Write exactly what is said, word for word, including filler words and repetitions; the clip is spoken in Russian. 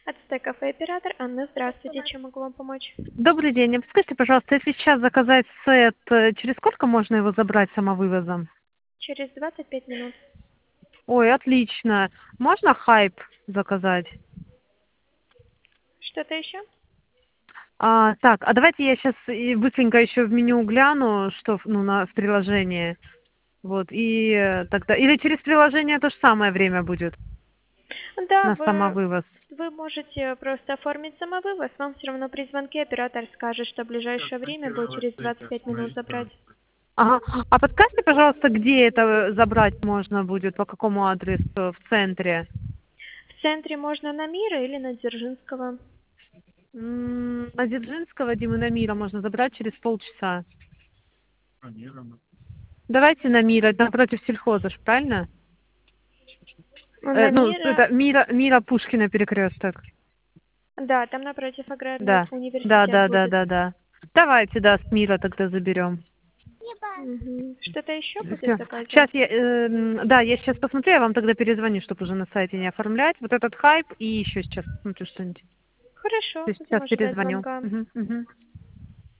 Ацтек кафе оператор Анна, здравствуйте, чем могу вам помочь? Добрый день. А подскажите, пожалуйста, если сейчас заказать сет, э, через сколько можно его забрать самовывозом? Через двадцать пять минут. Ой, отлично. Можно хайп заказать? Что-то еще? А, так, а давайте я сейчас быстренько еще в меню гляну, что в- ну, на, в приложении. Вот, и э, тогда... Или через приложение то же самое время будет Да, на вы, самовывоз? вы можете просто оформить самовывоз. Вам все равно при звонке оператор скажет, что ближайшее время будет через двадцать пять минут забрать. Ага. А подскажите, пожалуйста, где это забрать можно будет, по какому адресу в центре? В центре можно на Мира или на Дзержинского. М, На Дзержинского, Димы Мира можно забрать через полчаса. Давайте на Мира, напротив сельхоза, ж, правильно? Э, На ну, Мира, это Мира, Мира Пушкина перекресток. да, там напротив аграрный Да, да, университет да, да, будет. да, да. Давайте, да, с Мира тогда заберем. Мгм. Что-то еще будет Все. в заказе? Сейчас я, эм, да, я сейчас посмотрю, я вам тогда перезвоню, чтобы уже на сайте не оформлять. Вот этот хайп и еще сейчас посмотрю что-нибудь. Хорошо, То есть будем сейчас ожидать перезвоню. звонка. Мгм, мгм.